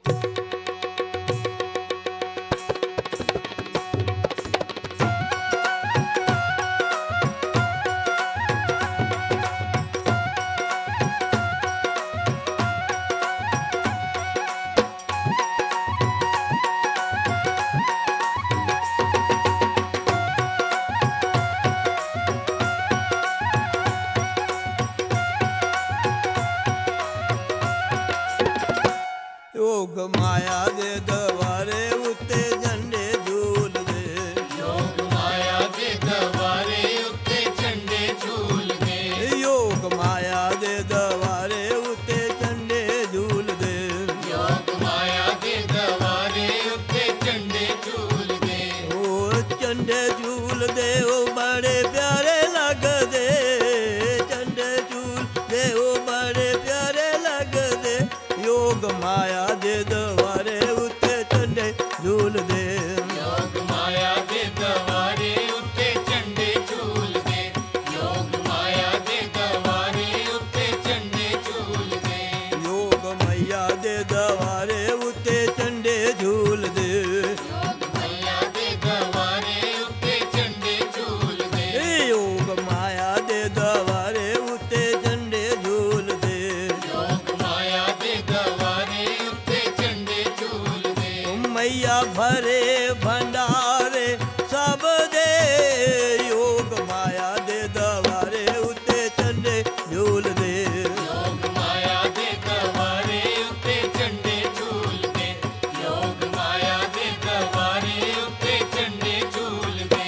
योग माया दे दवारे उत्ते झंडे झूल दे। योग माया दे दवारे उत्ते झंडे झूल दे। योग माया दे दवारे उत्ते झंडे झूल दे। योग माया दे दवारे उत्ते झंडे झूल दे। ओ झंडे झूल दे ओ बड़े प्यारे लग दे। झंडे झूल दे ओ बड़े प्यारे लग दे। योग माया दे दवारे उत्ते झंडे झूल दे। योग माया दे दवारे उत्ते झंडे झूल दे। योग माया दे दवारे उत्ते झंडे झूल दे। योग मैया दे दवारे उत्ते झंडे झूल दे। योग मैया दे दवारे उत्ते झंडे झूल दे। योग माया दे दवारे उत्ते झंडे झूल दे। योग माया दे दवारे उत्ते झंडे झूल दे। मैया भरे भंडारे सब दे। योग माया दे दवारे उत्ते झंडे झूल दे। योग माया दे दवारे उत्ते झंडे झूल दे। योग माया दे दवारे उत्ते झंडे झूल दे।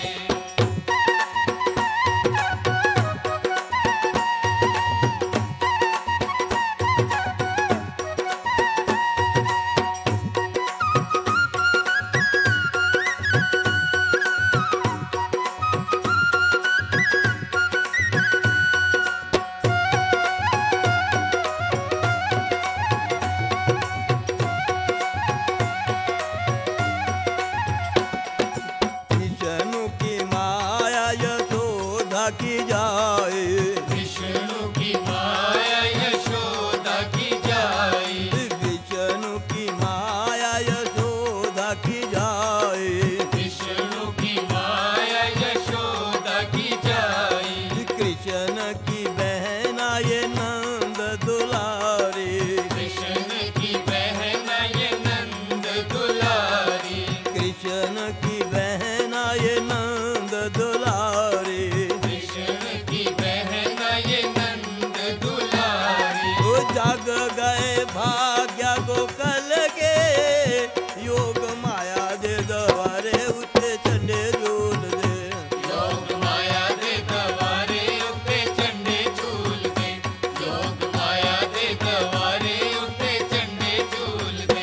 विष्णु की माया यशोदा की जाए। विष्णु की माया यशोदा की जाए। विष्णु की माया यशोदा की जाए। विष्णु की माया यशोदा की जाए। कृष्ण की बहना ये नंद दुलारी। कृष्ण की बहन ये नंद दुलारी। कृष्ण की बहना ये नंद दुलारी। कृष्ण की बहन ये नंद दुलारी। वो जाग गए भाग्या गोकल के। योग माया दे दवारे उत्ते झंडे झूल दे। योग माया दे दवारे उत्ते झंडे झूल दे। योग माया दे दवारे उत्ते झंडे झूल दे।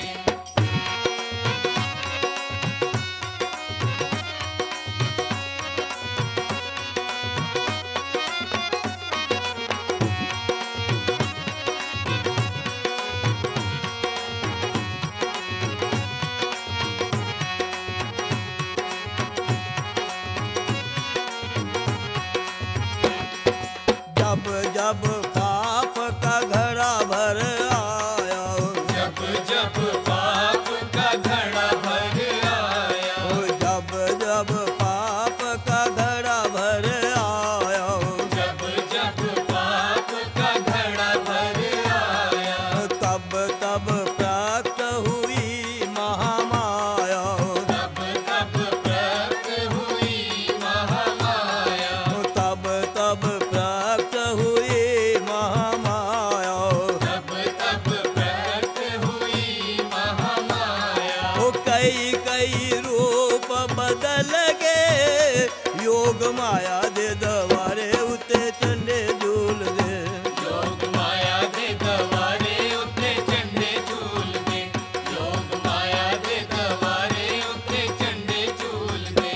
जब जब पाप का घड़ा भर आया। जब जब पाप का घड़ा भर आया। ओ जब जब पाप का घड़ा भर आया। जब जब पाप का घड़ा भर आया। तब तब प्राप्त हुई महामाया। तब तब प्राप्त हुई महामाया। तब तब प्राप्त हुई महामाया। तब तब प्राप्त हुई महामाया। ओ कई कई रूप बदल के। योग माया दे दवारे उत्ते झंडे झूल दे। योग माया दे दवारे उत्ते झंडे झूल दे। योग माया दे दवारे उत्ते झंडे झूल दे।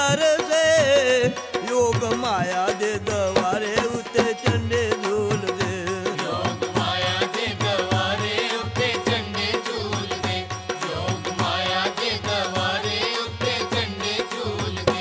प्यार से योग माया दे दवारे उत्ते झंडे झूलदे योग माया दे दवारे उत्ते झंडे झूलदे योग माया दे दवारे उत्ते झंडे झूलदे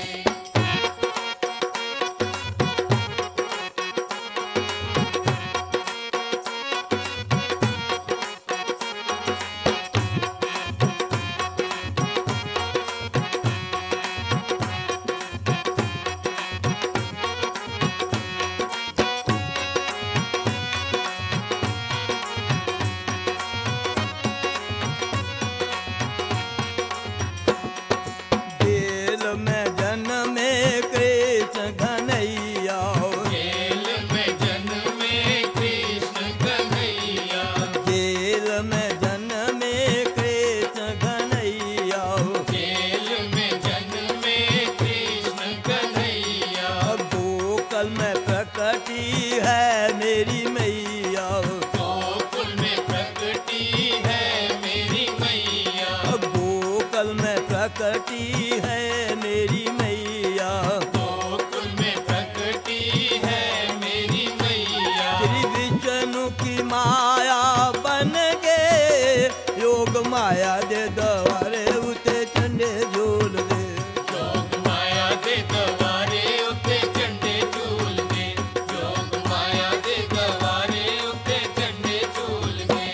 जेल में जन्मे कृष्ण घनैया जेल में जन्मे कृष्ण कन्हैया जेल में जन्मे कृष्ण घनैया जेल में जन्मे कृष्ण कन्हैया गोकुल में प्रकटी है मेरी मैया गोकुल में प्रकटी है मेरी मैया गोकुल में प्रकटी है मेरी मैया गोकुल में प्रकटी है मेरी मैया श्री विष्णु की माया बन गए योग माया दे दवारे उते झंडे झूल दे योग माया दे दवारे उत्ते झंडे झूलदे योग माया दे दवारे उत्ते झंडे झूलदे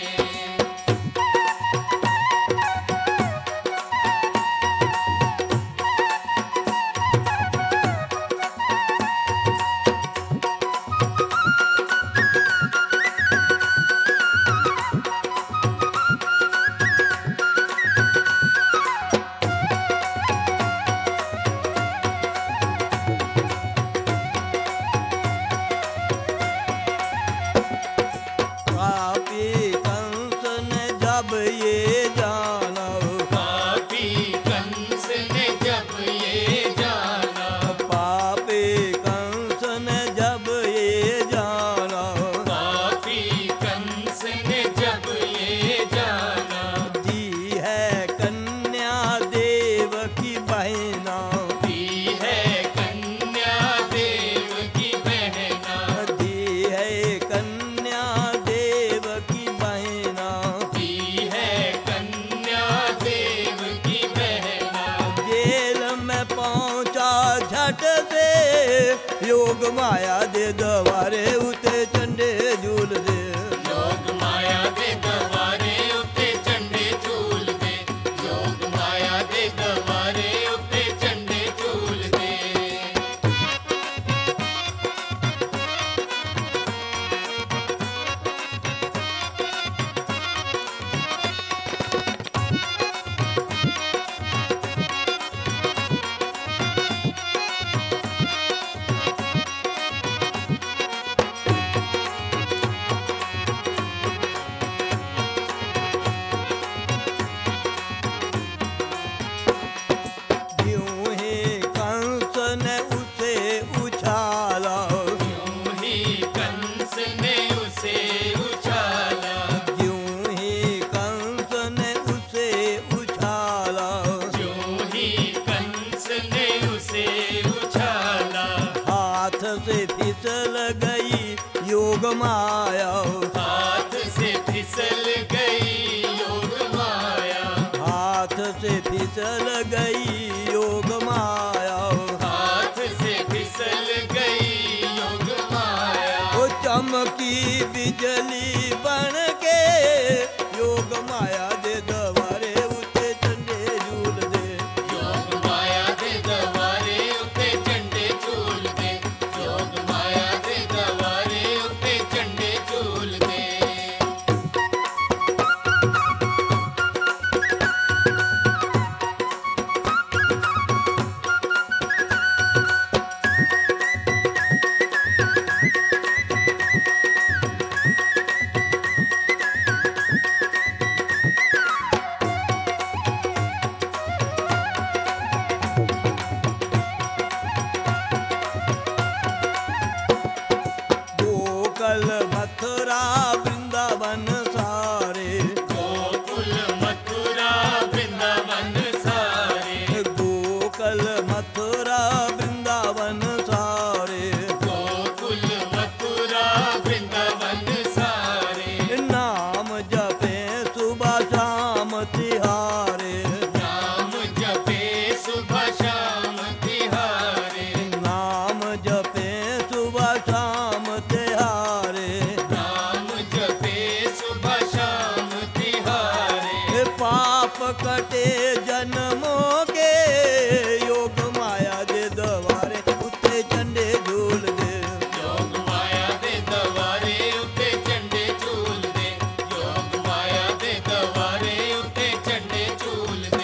पापी कंस ने जब ये जाना पापी कंस ने जब ये जाना पापी कंस ने जब ये जाना पापी कंस ने जब ये जाना दी है कन्या देव की बहना दी है कन्या देव की बहना दी है कन्या देव की बहना दी है कन्या देव की बहना जेल में पहुंचा झट से योग माया दे दवारे उते झंडे झूल दे योग माया दे दवारे उत्ते झंडे झूलदे योग माया दे दवारे उत्ते झंडे झूलदे यूं ही कंस ने उसे उछाला यूं ही कंस ने उसे उछाला यूं ही कंस ने उसे उछाला यूं ही कंस ने उसे उछाला हाथ से फिसल गई योग माया हाथ से फिसल गई योग माया हाथ से फिसल गई योग माया हाथ से फिसल गई योग माया वो चमकी बिजली बन के योग माया दे दवारे उते झंडे झूल दे योग माया दे दवारे उत्ते झंडे झूलदे योग माया दे दवारे उत्ते झंडे झूलदे मथुरा वृंदावन सारे, गोकुल मथुरा वृंदावन सारे, नाम जपे सुबह शाम तिहारे, नाम जपे सुबह शाम तिहारे, नाम जपे सुबह शाम तिहारे, नाम जपे सुबह शाम तिहारे। पाप कटे जन्मों के योग माया दे दवारे उत्ते झंडे झूल दे, योग माया दे दवारे उत्ते झंडे झूल दे, योग माया दे दवारे उत्ते झंडे झूल दे।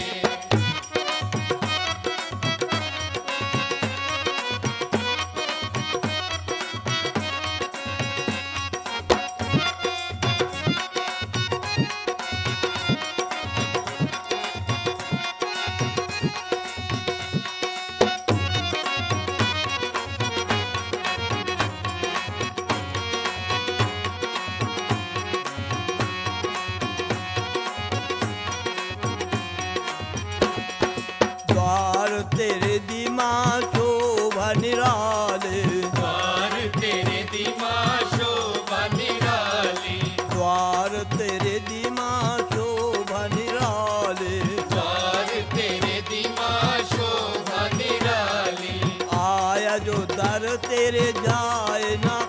द्वार तेरे दिमा शोभा निराले, द्वार तेरे दिमा शोभा निराली, द्वार तेरे दिमा शोभा निराले, द्वार तेरे दिमा शोभा निराली। आया जो दर तेरे जाए ना